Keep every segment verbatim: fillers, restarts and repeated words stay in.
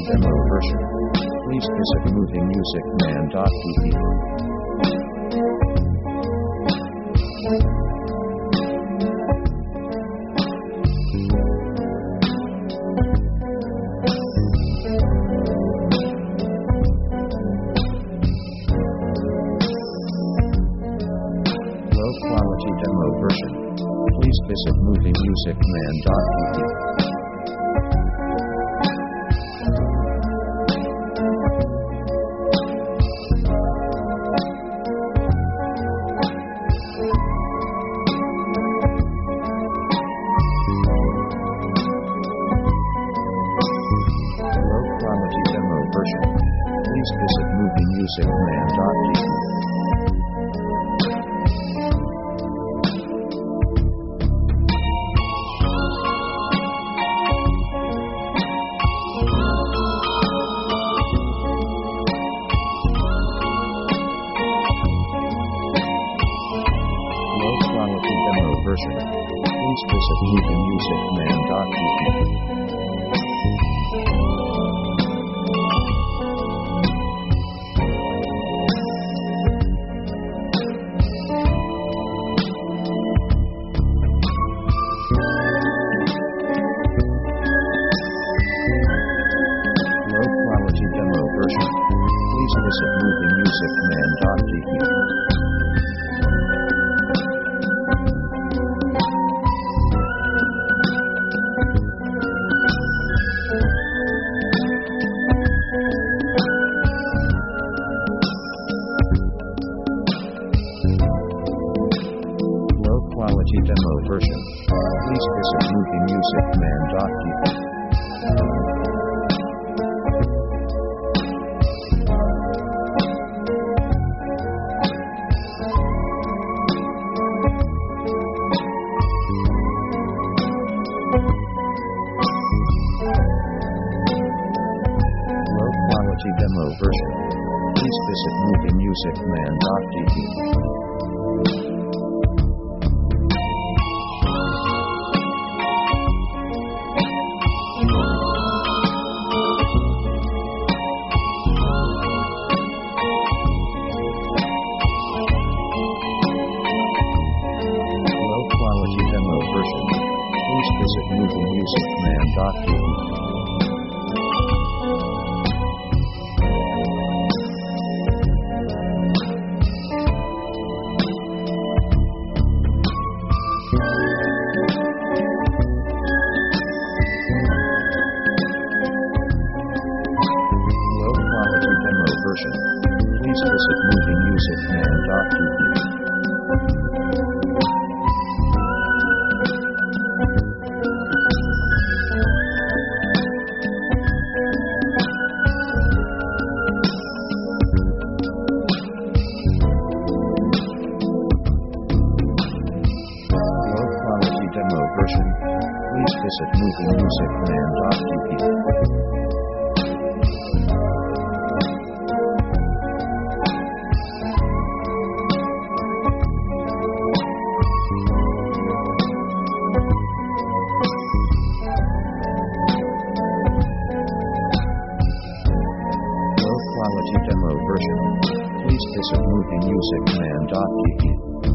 demo version. Please visit movie music man dot t v. Low quality demo version. Please visit movie music man dot t v. Please visit movie music man dot t v. Low quality demo version. Please visit movie music man dot t v. Demo version. Please visit movie music man dot t v. Low quality demo version. Please visit movie music man dot t v. Demo version. Please visit movie music man dot t v. Low quality demo version. Please visit movie music man dot t v. Version. Please visit movie music man dot t v. Low quality demo version. Please visit movie music man dot t v. Demo version. Please visit movie music man dot t v.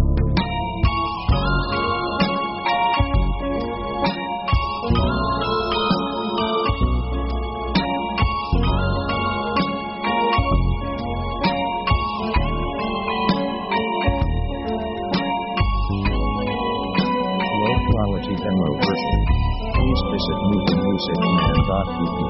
Low quality demo version. Please visit movie music man dot t v.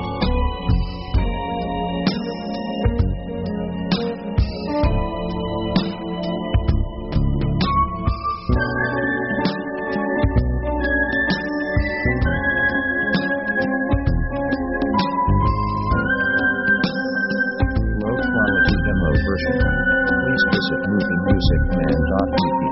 Version. Please visit movie music man dot t v.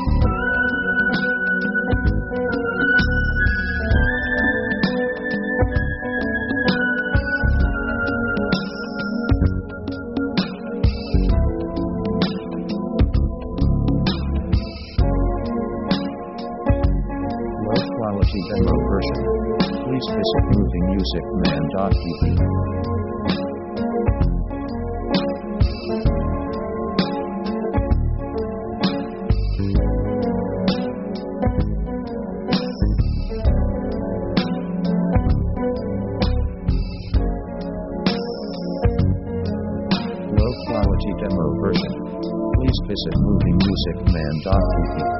Low quality demo version. Please visit movie music man dot t v. musicman dot d e.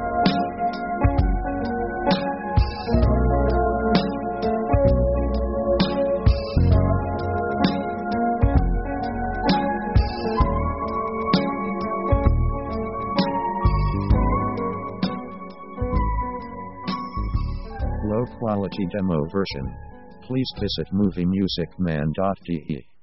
Low quality demo version. Please visit movie music man dot d e.